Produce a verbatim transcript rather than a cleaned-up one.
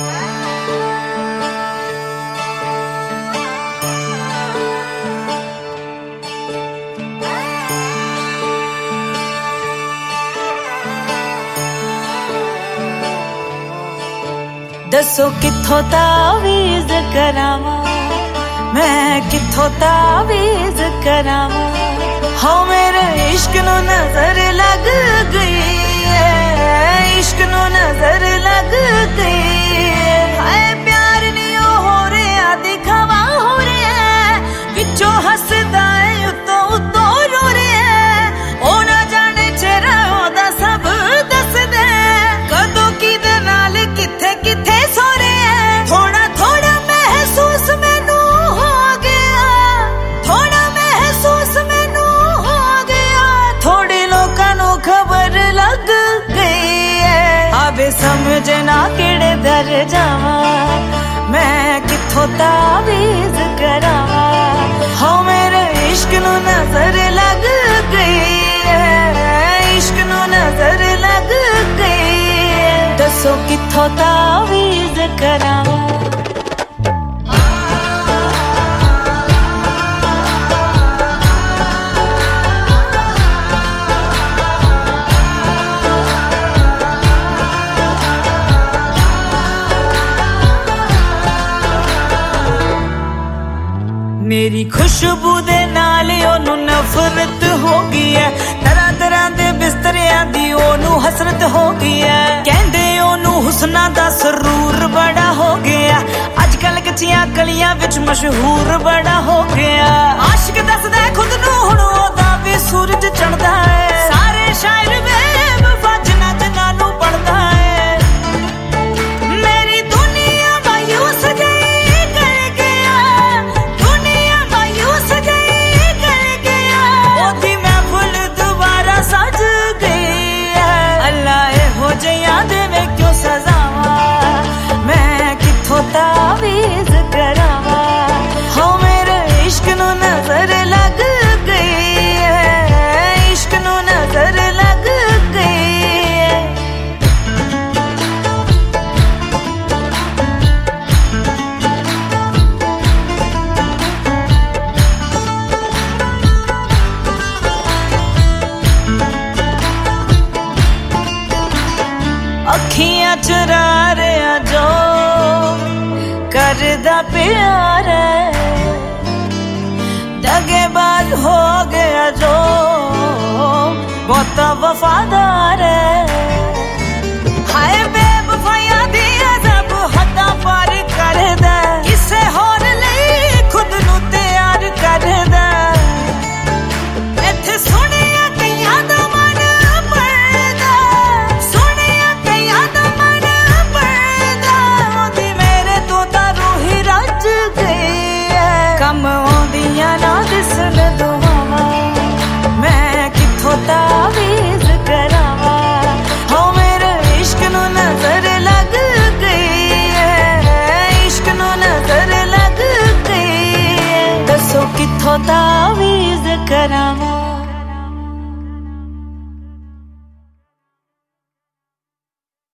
दसो किथों तावीज करावा, मैं किथों तावीज करावा। हाँ मेरे इश्क नो नजर लग गई है, इश्क नो नजर लग गई है। प्यार नहीं हो रहा दिखावा हो रहा है, बिचों हसदा है उतो उतो रो रहा है। ओ ना जाने चेहरा ओदा सब दस दे, कदों की दे नाल किथे किथे सो रहे हैं। थोड़ा थोड़ा महसूस मैनू हो गया, थोड़ा महसूस मैनू हो गया। थोड़े लोकां नू खबर लग गई है, आवे समझ ना किड़े दर जावा, मैं किथों तावीज करावा। हाँ मेरे इश्क नू नजर लग गई है, इश्क नू नजर लग गई है। दसो किथों तावीज करावा। मेरी खुशबू दे नाल ओनू नफरत हो गई है, तरह तरह दे बिस्तरियां दी ओनू हसरत हो गई है। कहंदे ओनू हुस्ना दा सरूर बड़ा हो गया, अजकल कच्चियां गलियां विच मशहूर बड़ा हो गया। आशिक दसदा खुद नू हुण ओदा वी सूरज चढ़दा है, सारे शायर बेवफा जिन्हां जिन्हां नू पढ़दा है। तावीज करावा, हाँ मेरे इश्क नू नजर लग गई है, इश्क नू नजर लग गई है। अखियां चुरा रहा जो करदा प्यार है, दगेबाज हो गया जो बहुता वफादार है। हाय बेवफाइयां दी अज़ब हद्दां पार करदा, किसे होर लई खुद नू तैयार करदा। इत्थे सुनिया कईयां दा मन पड़दा, सुनिया कईयां दा मन पड़दा। ओदी मेरे तो रूही रज गई है, कम आउंदियां ना दिसन दुआवां, मैं किथों तावीज करावा। हाँ मेरे इश्क नू नजर लग गई है, इश्क नू नजर लग गई है। दसो किथों तावीज करावा।